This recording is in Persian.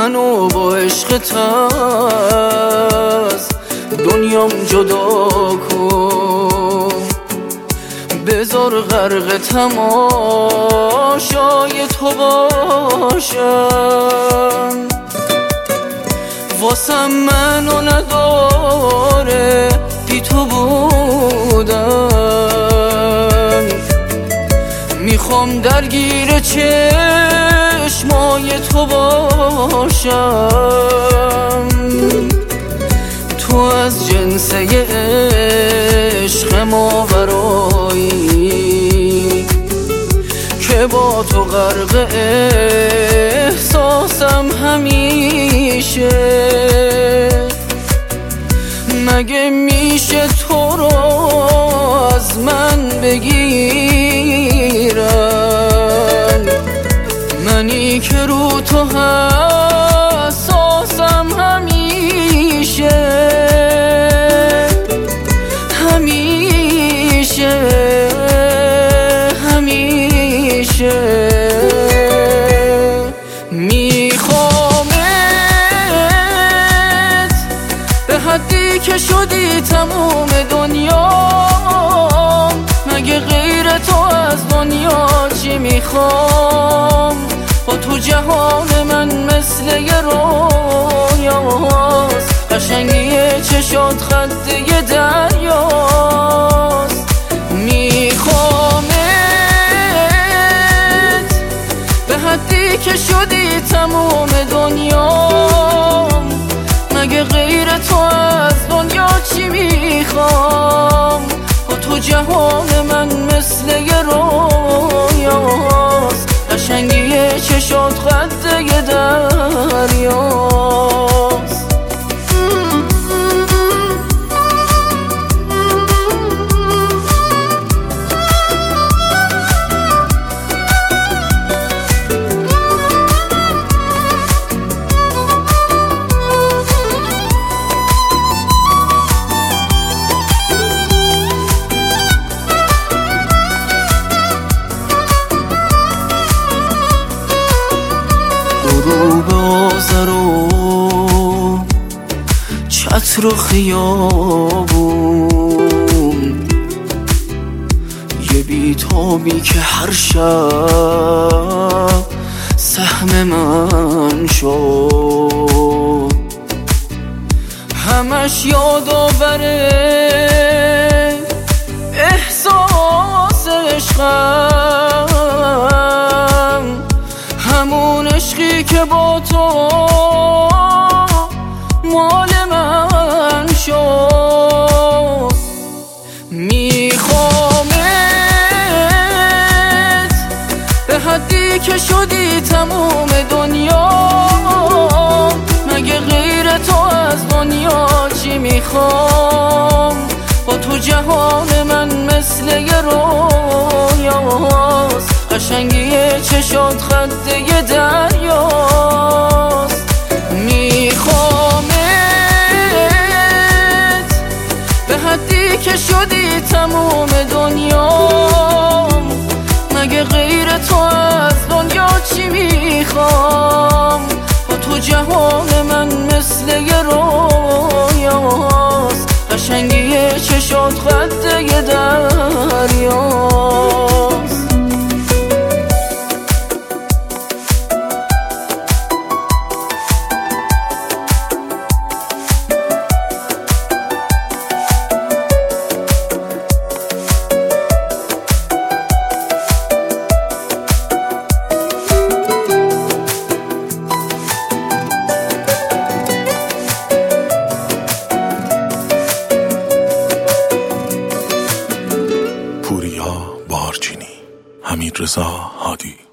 منو با عشقت از دنیام جدا کن، بذار غرق تماشای تو باشم. واسم منو نداره بی تو بودن، میخوام درگیر چشمای تو باشم. تو از جنسه عشق ماورایی که با تو غرق احساسم همیشه. مگه میشه تو رو از من بگیرن، منی که رو تو حساسم همیشه همیشه همیشه. میخوامت به حدی که شدی تموم دنیا، مگه غیر تو از دنیا چی میخوام؟ با تو جهان من مثل یه رویاست، قشنگی چشات خط یه دریاست. میخوامت به حدی که شدی تموم دنیا، مگه غیر تو از دنیا چی میخوام؟ با تو جهان من مثل یه رویاست، قشنگی چشات خط یه دریاست. غروب آذر و چتر و خیابون، یه بیتابی که هر شب سهم من شد، همش یادآور احساس عشقم، همون عشقی که با تو مال من شد. میخوامت به حدی که شدی تموم دنیا، مگه غیر تو از دنیا چی میخوام؟ با تو جهان من مثل یه رویاست، قشنگی چشات خط یه دریاست. میخوامت به حدی که شدی تموم دنیا، مگه غیر تو از دنیا چی میخوام؟ با تو جهان من مثل یه رویاست، قشنگی چشات خط یه دریاست. پوریا بارچینی، حمیدرضا هادی.